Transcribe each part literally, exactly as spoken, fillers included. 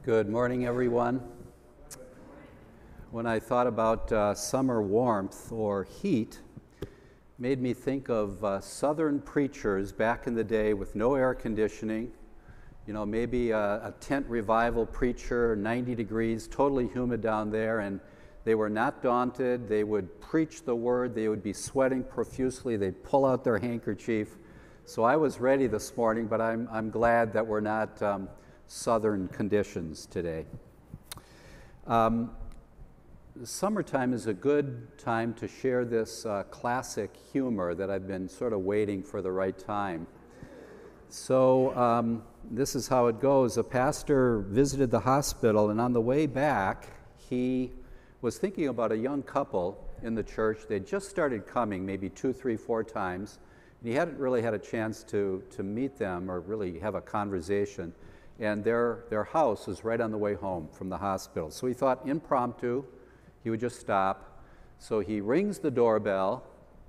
Good morning, everyone. When I thought about uh, summer warmth or heat, it made me think of uh, southern preachers back in the day with no air conditioning. You know, maybe a, a tent revival preacher, ninety degrees, totally humid down there, and they were not daunted. They would preach the word. They would be sweating profusely. They'd pull out their handkerchief. So I was ready this morning, but I'm, I'm glad that we're not um, southern conditions today. Um, summertime is a good time to share this uh, classic humor that I've been sort of waiting for the right time. So um, this is how it goes. A pastor visited the hospital, and on the way back, he was thinking about a young couple in the church. They'd just started coming, maybe two, three, four times, and he hadn't really had a chance to, to meet them or really have a conversation. And their, their house was right on the way home from the hospital. So he thought impromptu, he would just stop. So he rings the doorbell,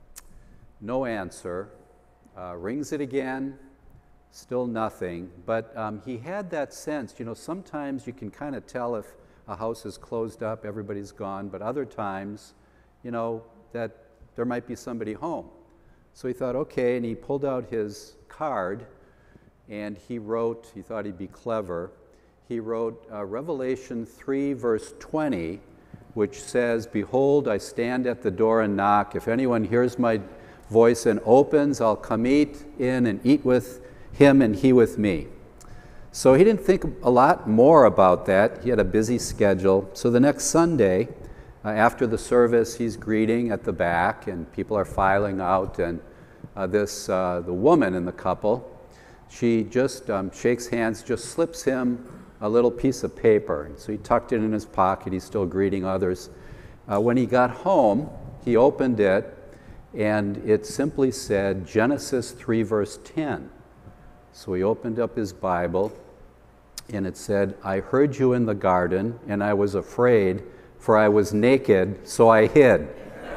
no answer, uh, rings it again, still nothing. But um, he had that sense, you know, sometimes you can kind of tell if a house is closed up, everybody's gone, but other times, you know, that there might be somebody home. So he thought, okay, and he pulled out his card, and he wrote, he thought he'd be clever, he wrote uh, Revelation three, verse twenty, which says, "Behold, I stand at the door and knock. If anyone hears my voice and opens, I'll come eat in and eat with him and he with me." So he didn't think a lot more about that. He had a busy schedule. So the next Sunday, uh, after the service, he's greeting at the back, and people are filing out, and uh, this, uh, the woman in the couple, she just um, shakes hands, just slips him a little piece of paper. So he tucked it in his pocket. He's still greeting others. Uh, when he got home, he opened it, and it simply said Genesis three, verse ten. So he opened up his Bible, and it said, "I heard you in the garden, and I was afraid, for I was naked, so I hid."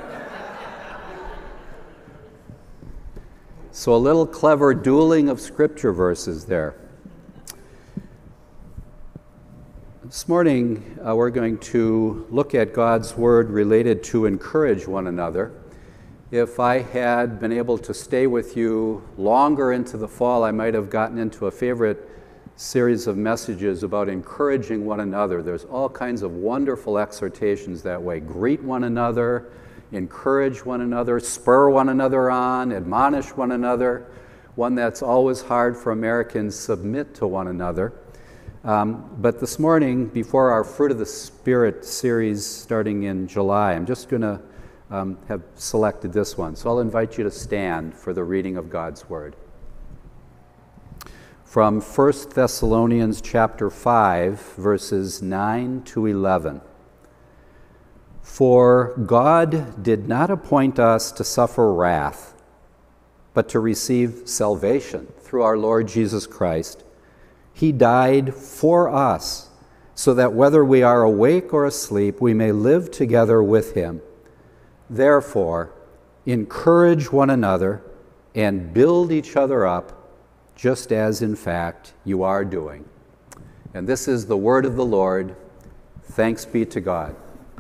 So a little clever dueling of scripture verses there. This morning, uh, we're going to look at God's word related to encourage one another. If I had been able to stay with you longer into the fall, I might have gotten into a favorite series of messages about encouraging one another. There's all kinds of wonderful exhortations that way. Greet one another, encourage one another, spur one another on, admonish one another. One that's always hard for Americans, submit to one another. Um, but this morning, before our Fruit of the Spirit series starting in July, I'm just going to um, have selected this one. So I'll invite you to stand for the reading of God's Word. From First Thessalonians chapter five, verses nine to eleven. "For God did not appoint us to suffer wrath, but to receive salvation through our Lord Jesus Christ. He died for us, so that whether we are awake or asleep, we may live together with him. Therefore, encourage one another and build each other up, just as in fact you are doing." And this is the word of the Lord. Thanks be to God.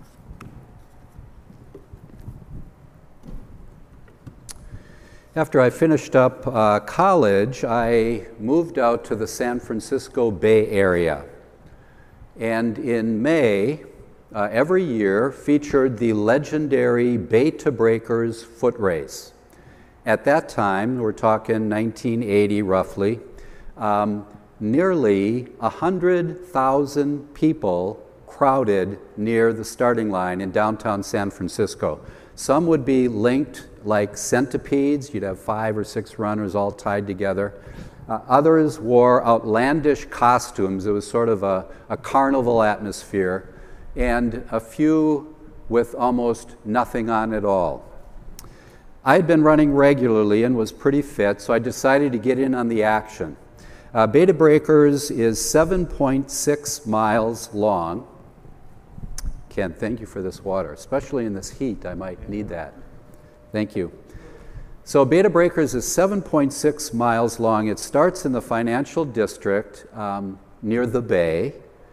After I finished up uh, college, I moved out to the San Francisco Bay Area. And in May, uh, every year featured the legendary Bay to Breakers foot race. At that time, we're talking nineteen eighty roughly, um, nearly one hundred thousand people crowded near the starting line in downtown San Francisco. Some would be linked like centipedes. You'd have five or six runners all tied together. Uh, others wore outlandish costumes. It was sort of a, a carnival atmosphere, and a few with almost nothing on at all. I had been running regularly and was pretty fit, so I decided to get in on the action. Uh, Bay to Breakers is seven point six miles long. Ken, thank you for this water. Especially in this heat, I might need that. Thank you. So Bay to Breakers is seven point six miles long. It starts in the financial district um, near the bay,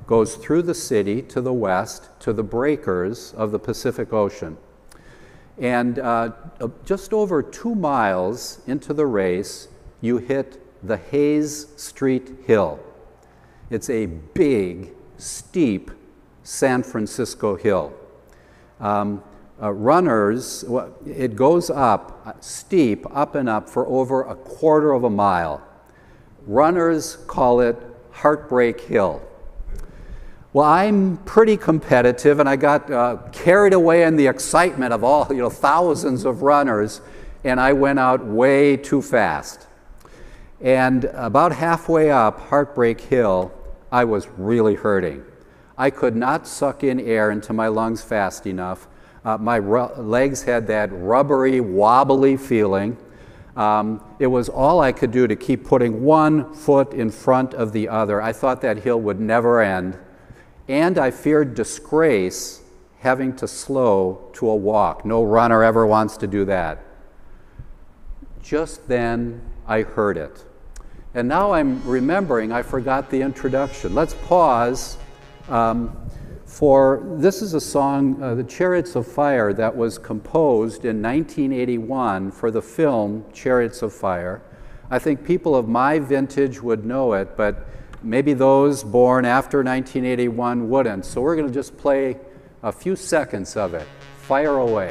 goes through the city to the west to the breakers of the Pacific Ocean. And uh, just over two miles into the race, you hit the Hayes Street Hill. It's a big, steep San Francisco hill. Um, uh, runners, well, it goes up, uh, steep, up and up for over a quarter of a mile. Runners call it Heartbreak Hill. Well, I'm pretty competitive, and I got uh, carried away in the excitement of all, you know, thousands of runners, and I went out way too fast. And about halfway up Heartbreak Hill, I was really hurting. I could not suck in air into my lungs fast enough. Uh, my legs had that rubbery, wobbly feeling. Um, it was all I could do to keep putting one foot in front of the other. I thought that hill would never end. And I feared disgrace having to slow to a walk. No runner ever wants to do that. Just then, I heard it. And now I'm remembering I forgot the introduction. Let's pause um, for, this is a song, uh, The Chariots of Fire, that was composed in nineteen eighty-one for the film Chariots of Fire. I think people of my vintage would know it, but maybe those born after nineteen eighty-one wouldn't. So we're going to just play a few seconds of it. Fire away.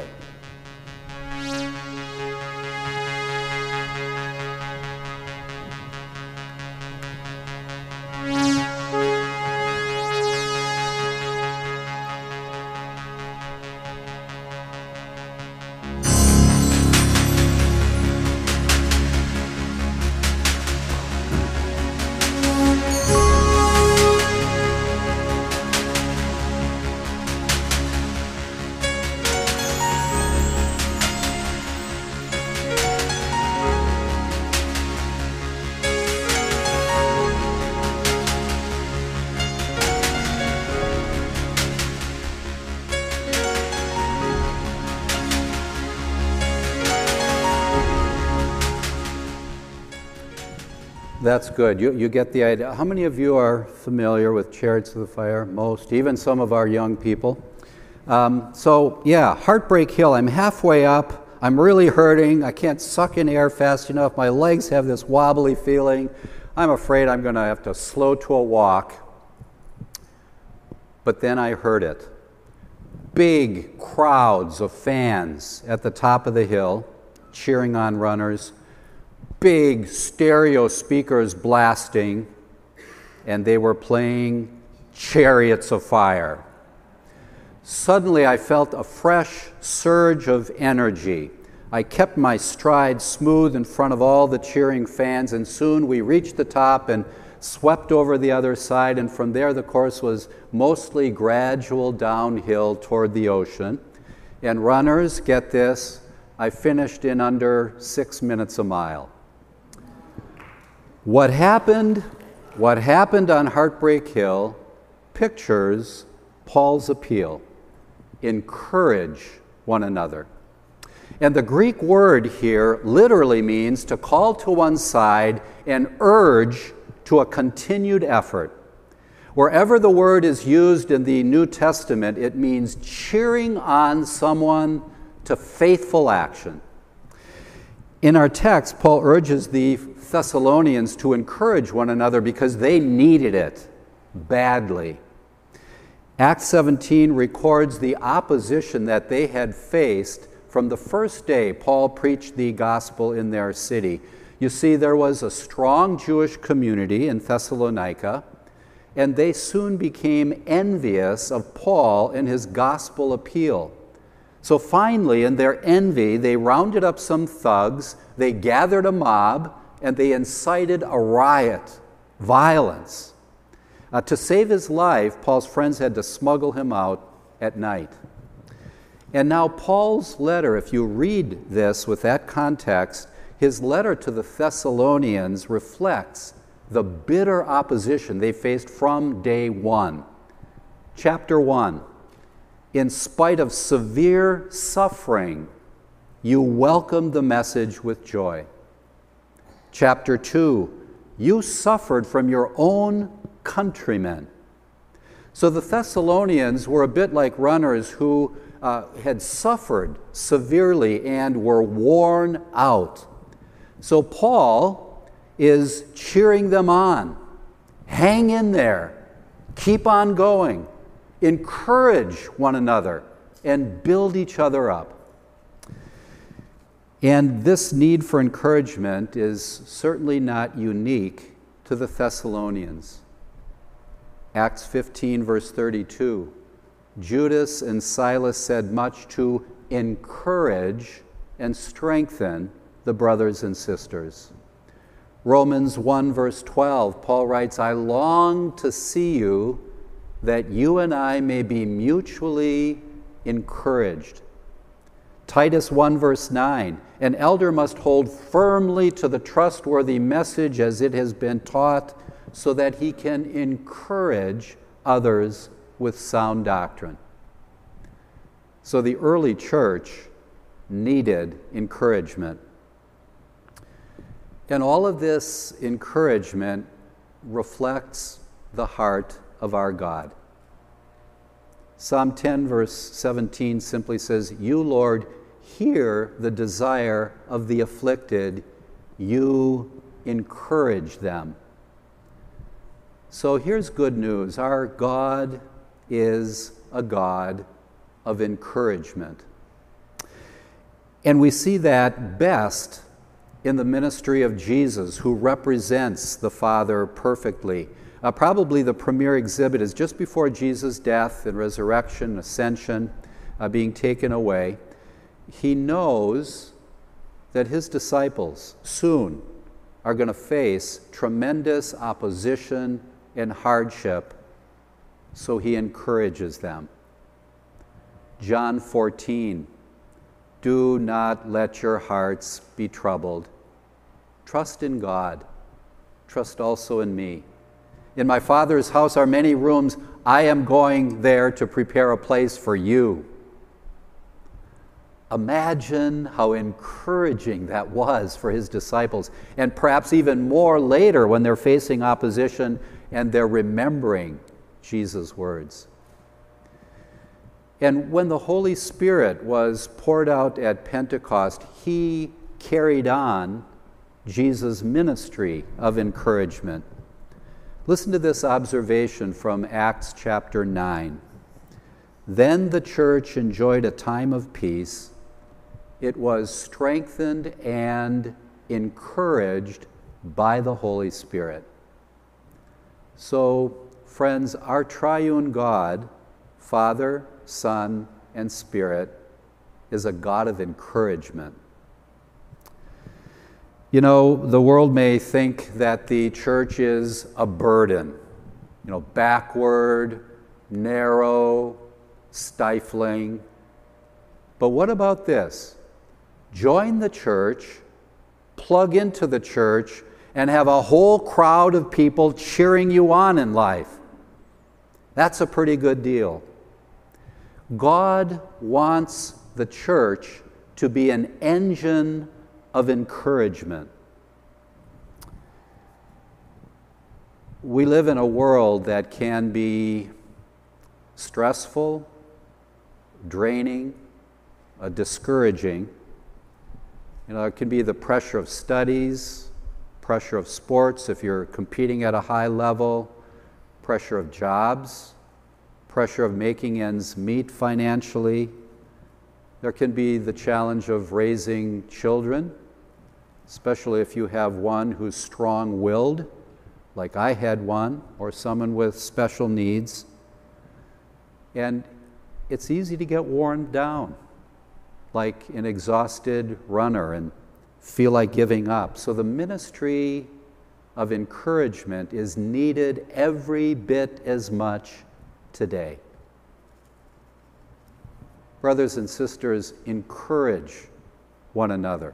That's good. You, you get the idea. How many of you are familiar with Chariots of the Fire? Most, even some of our young people. Um, so, yeah, Heartbreak Hill. I'm halfway up. I'm really hurting. I can't suck in air fast enough. My legs have this wobbly feeling. I'm afraid I'm going to have to slow to a walk. But then I heard it. Big crowds of fans at the top of the hill cheering on runners. Big stereo speakers blasting, and they were playing Chariots of Fire. Suddenly I felt a fresh surge of energy. I kept my stride smooth in front of all the cheering fans, and soon we reached the top and swept over the other side, and from there the course was mostly gradual downhill toward the ocean. And runners, get this, I finished in under six minutes a mile. What happened, what happened on Heartbreak Hill pictures Paul's appeal. Encourage one another. And the Greek word here literally means to call to one side and urge to a continued effort. Wherever the word is used in the New Testament, it means cheering on someone to faithful action. In our text, Paul urges the Thessalonians to encourage one another because they needed it badly. Acts seventeen records the opposition that they had faced from the first day Paul preached the gospel in their city. You see, there was a strong Jewish community in Thessalonica, and they soon became envious of Paul and his gospel appeal. So finally, in their envy, they rounded up some thugs, they gathered a mob, and they incited a riot, violence. Uh, to save his life, Paul's friends had to smuggle him out at night. And now Paul's letter, if you read this with that context, his letter to the Thessalonians reflects the bitter opposition they faced from day one. Chapter one, in spite of severe suffering, you welcomed the message with joy. Chapter two, you suffered from your own countrymen. So the Thessalonians were a bit like runners who uh, had suffered severely and were worn out. So Paul is cheering them on. Hang in there. Keep on going. Encourage one another and build each other up. And this need for encouragement is certainly not unique to the Thessalonians. Acts fifteen, verse thirty-two, Judas and Silas said much to encourage and strengthen the brothers and sisters. Romans one, verse twelve, Paul writes, I long to see you, that you and I may be mutually encouraged. Titus one, verse nine, an elder must hold firmly to the trustworthy message as it has been taught, so that he can encourage others with sound doctrine. So the early church needed encouragement. And all of this encouragement reflects the heart of our God. Psalm ten, verse seventeen simply says, You, Lord, hear the desire of the afflicted. You encourage them. So here's good news. Our God is a God of encouragement. And we see that best in the ministry of Jesus, who represents the Father perfectly. Uh, probably the premier exhibit is just before Jesus' death and resurrection, ascension, uh, being taken away. He knows that his disciples soon are going to face tremendous opposition and hardship, so he encourages them. John fourteen, do not let your hearts be troubled. Trust in God. Trust also in me. In my Father's house are many rooms. I am going there to prepare a place for you. Imagine how encouraging that was for his disciples, and perhaps even more later when they're facing opposition and they're remembering Jesus' words. And when the Holy Spirit was poured out at Pentecost, he carried on Jesus' ministry of encouragement. Listen to this observation from Acts chapter nine. Then the church enjoyed a time of peace. It was strengthened and encouraged by the Holy Spirit. So, friends, our triune God, Father, Son, and Spirit, is a God of encouragement. You know, the world may think that the church is a burden, you know, backward, narrow, stifling. But what about this? Join the church, plug into the church, and have a whole crowd of people cheering you on in life. That's a pretty good deal. God wants the church to be an engine of encouragement. We live in a world that can be stressful, draining, uh, discouraging. You know, it can be the pressure of studies, pressure of sports if you're competing at a high level, pressure of jobs, pressure of making ends meet financially. There can be the challenge of raising children, especially if you have one who's strong-willed, like I had one, or someone with special needs. And it's easy to get worn down, like an exhausted runner, and feel like giving up. So the ministry of encouragement is needed every bit as much today. Brothers and sisters, encourage one another.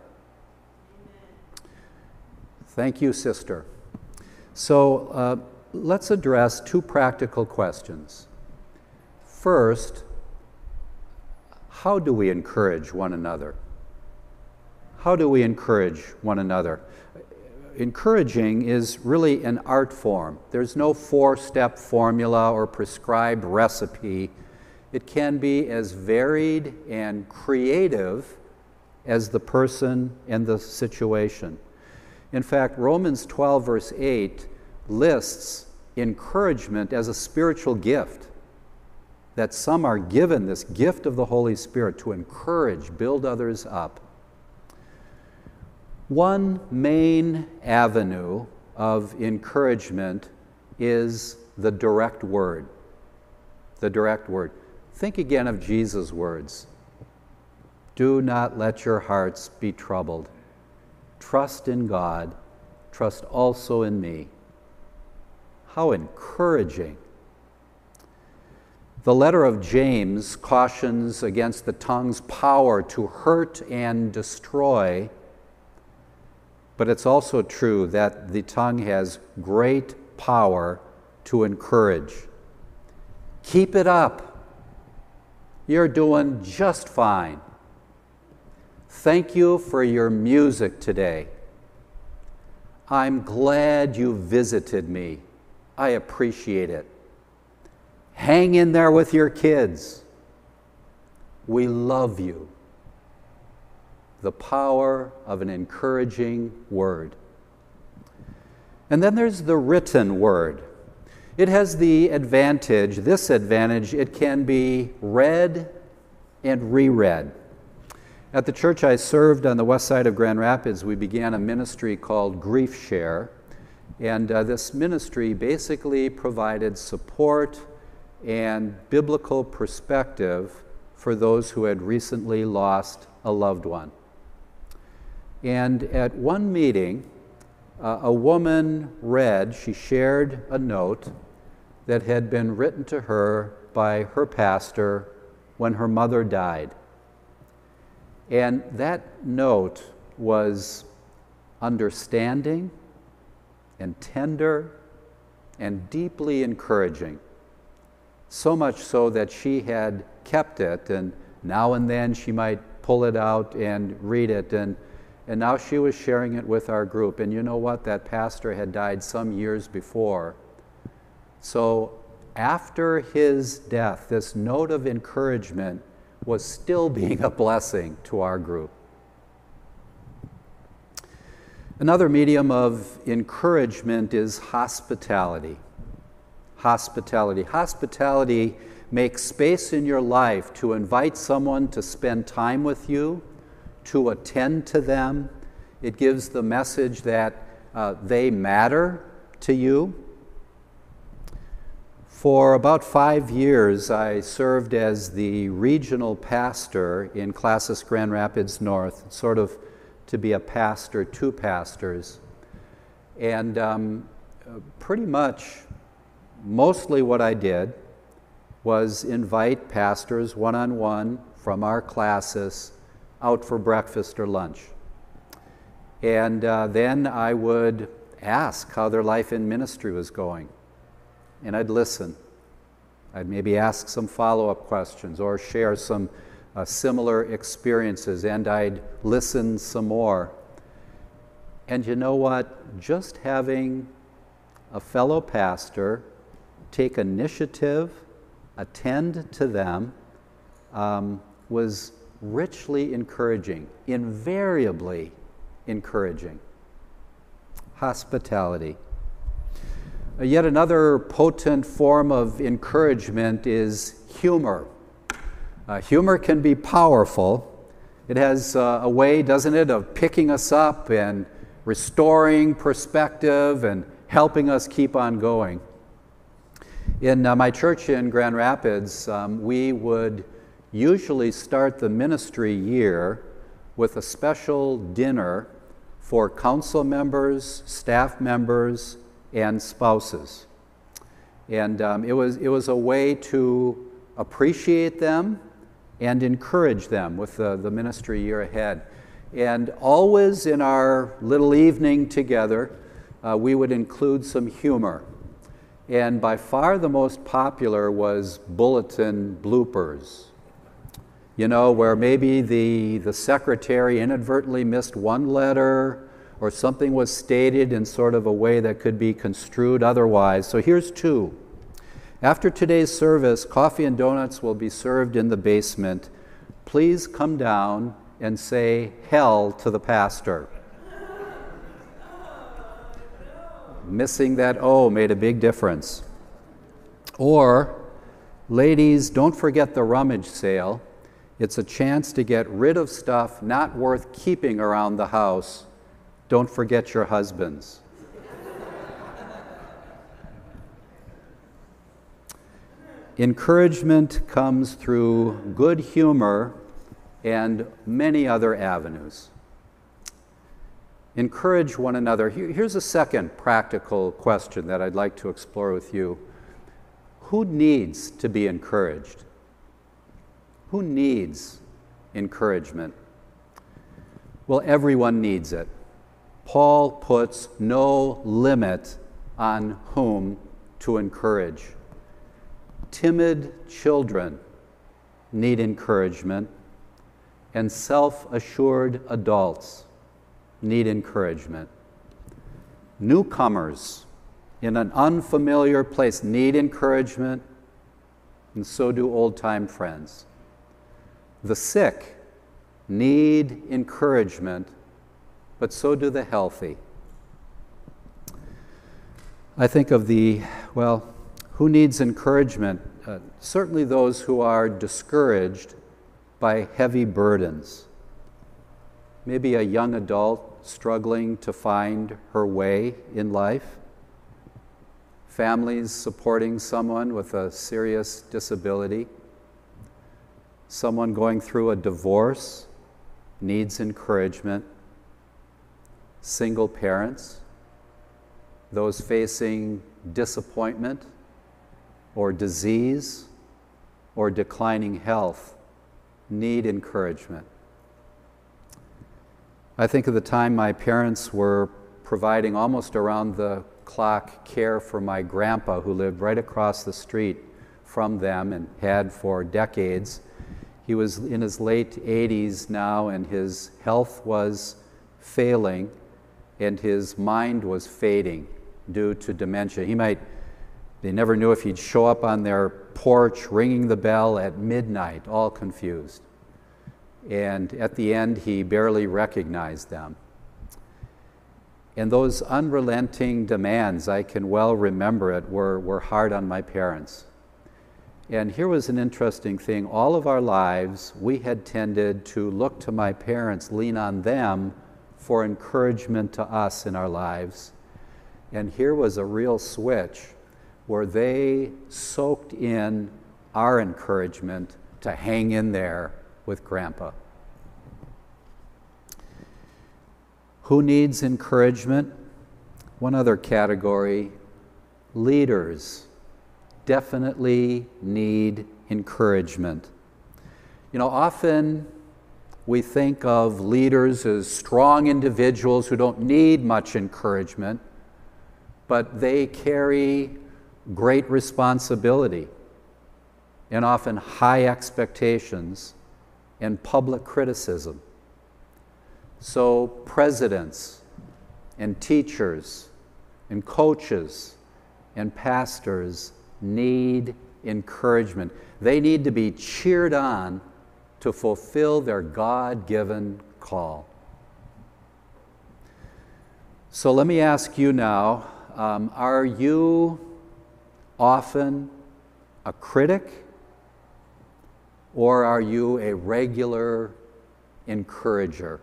Thank you, sister. So uh, let's address two practical questions. First, how do we encourage one another? How do we encourage one another? encouraging is really an art form. There's no four-step formula or prescribed recipe. It can be as varied and creative as the person and the situation. In fact, Romans twelve, verse eight lists encouragement as a spiritual gift, that some are given this gift of the Holy Spirit to encourage, build others up. One main avenue of encouragement is the direct word. The direct word. Think again of Jesus' words. Do not let your hearts be troubled. Trust in God. Trust also in me. How encouraging. The letter of James cautions against the tongue's power to hurt and destroy, but it's also true that the tongue has great power to encourage. Keep it up. You're doing just fine. Thank you for your music today. I'm glad you visited me. I appreciate it. Hang in there with your kids. We love you. The power of an encouraging word. And then there's the written word. It has the advantage, this advantage, it can be read and reread. At the church I served on the west side of Grand Rapids, we began a ministry called Grief Share. And uh, this ministry basically provided support and biblical perspective for those who had recently lost a loved one. And at one meeting, uh, a woman read, she shared a note that had been written to her by her pastor when her mother died. And that note was understanding and tender and deeply encouraging. So much so that she had kept it, and now and then she might pull it out and read it, and, and now she was sharing it with our group. And you know what? That pastor had died some years before. So after his death, this note of encouragement was still being a blessing to our group. Another medium of encouragement is hospitality. Hospitality. Hospitality makes space in your life to invite someone to spend time with you, to attend to them. It gives the message that uh, they matter to you. For about five years, I served as the regional pastor in Classis Grand Rapids North, sort of to be a pastor to pastors. And um, pretty much, mostly what I did was invite pastors one-on-one from our classes out for breakfast or lunch. And uh, then I would ask how their life in ministry was going. And I'd listen. I'd maybe ask some follow-up questions or share some uh, similar experiences, and I'd listen some more. And you know what? Just having a fellow pastor take initiative, attend to them, um, was richly encouraging, invariably encouraging. Hospitality. Uh, yet another potent form of encouragement is humor. Uh, humor can be powerful. It has uh, a way, doesn't it, of picking us up and restoring perspective and helping us keep on going. In uh, my church in Grand Rapids, um, we would usually start the ministry year with a special dinner for council members, staff members, and spouses. And um, it was it was a way to appreciate them and encourage them with the, the ministry year ahead. And always in our little evening together, uh, we would include some humor. And by far the most popular was bulletin bloopers. You know, where maybe the, the secretary inadvertently missed one letter, or something was stated in sort of a way that could be construed otherwise. So here's two. After today's service, coffee and donuts will be served in the basement. Please come down and say hell to the pastor. Missing that O made a big difference. Or, ladies, don't forget the rummage sale. It's a chance to get rid of stuff not worth keeping around the house. Don't forget your husbands. Encouragement comes through good humor and many other avenues. Encourage one another. Here's a second practical question that I'd like to explore with you. Who needs to be encouraged? Who needs encouragement? Well, everyone needs it. Paul puts no limit on whom to encourage. Timid children need encouragement, and self-assured adults need encouragement. Newcomers in an unfamiliar place need encouragement, and so do old-time friends. The sick need encouragement, but so do the healthy. I think of the, well, who needs encouragement? Uh, certainly those who are discouraged by heavy burdens. Maybe a young adult struggling to find her way in life. Families supporting someone with a serious disability. Someone going through a divorce needs encouragement. Single parents, those facing disappointment or disease or declining health need encouragement. I think of the time my parents were providing almost around the clock care for my grandpa, who lived right across the street from them and had for decades. He was in his late eighties now, and his health was failing and his mind was fading due to dementia. He might, they never knew if he'd show up on their porch ringing the bell at midnight, all confused. And at the end, he barely recognized them. And those unrelenting demands, I can well remember it, were, were hard on my parents. And here was an interesting thing. All of our lives, we had tended to look to my parents, lean on them for encouragement to us in our lives. And here was a real switch where they soaked in our encouragement to hang in there with Grandpa. Who needs encouragement? One other category, leaders definitely need encouragement. You know, often we think of leaders as strong individuals who don't need much encouragement, but they carry great responsibility and often high expectations and public criticism. So presidents and teachers and coaches and pastors need encouragement. They need to be cheered on to fulfill their God-given call. So let me ask you now, um, are you often a critic, or are you a regular encourager?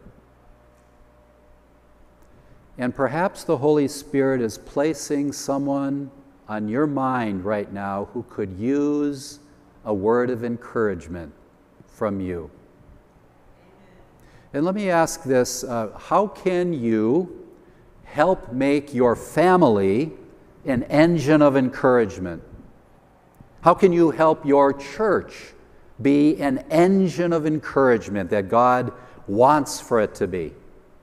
And perhaps the Holy Spirit is placing someone on your mind right now who could use a word of encouragement from you. And let me ask this, uh, how can you help make your family an engine of encouragement? How can you help your church be an engine of encouragement that God wants for it to be?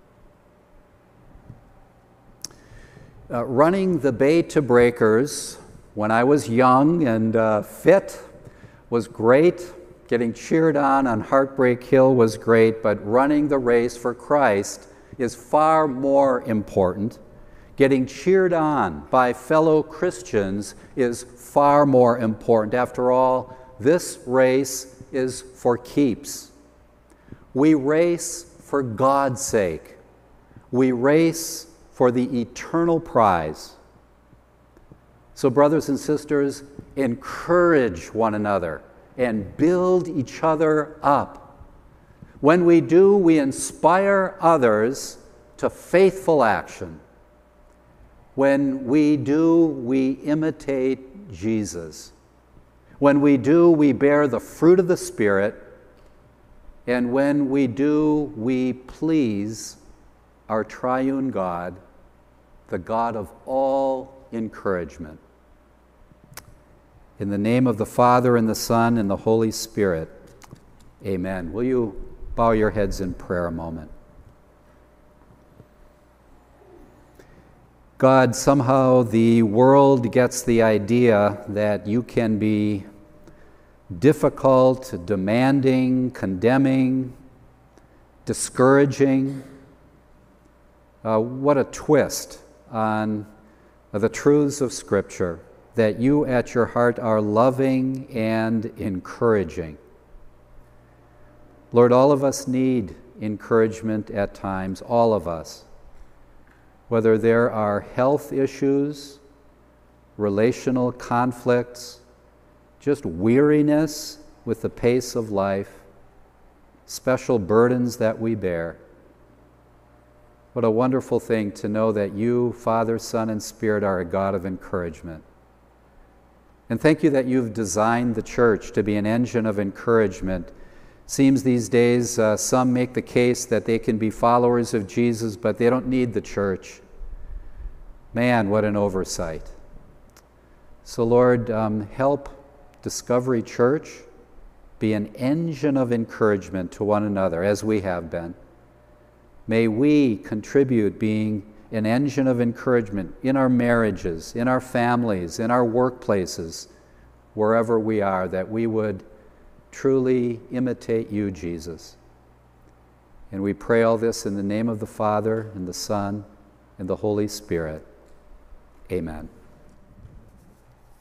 Uh, running the Bay to Breakers when I was young and uh, fit was great. Getting cheered on on Heartbreak Hill was great, but running the race for Christ is far more important. Getting cheered on by fellow Christians is far more important. After all, this race is for keeps. We race for God's sake. We race for the eternal prize. So, brothers and sisters, encourage one another and build each other up. When we do, we inspire others to faithful action. When we do, we imitate Jesus. When we do, we bear the fruit of the Spirit. And when we do, we please our triune God, the God of all encouragement. In the name of the Father, and the Son, and the Holy Spirit, amen. Will you bow your heads in prayer a moment? God, somehow the world gets the idea that you can be difficult, demanding, condemning, discouraging. Uh, what a twist on the truths of Scripture, that you at your heart are loving and encouraging. Lord, all of us need encouragement at times, all of us. Whether there are health issues, relational conflicts, just weariness with the pace of life, special burdens that we bear. What a wonderful thing to know that you, Father, Son, and Spirit, are a God of encouragement. And thank you that you've designed the church to be an engine of encouragement. Seems these days uh, some make the case that they can be followers of Jesus, but they don't need the church. Man, what an oversight. So Lord, um, help Discovery Church be an engine of encouragement to one another, as we have been. May we contribute being an engine of encouragement in our marriages, in our families, in our workplaces, wherever we are, that we would truly imitate you, Jesus. And we pray all this in the name of the Father, and the Son, and the Holy Spirit. Amen.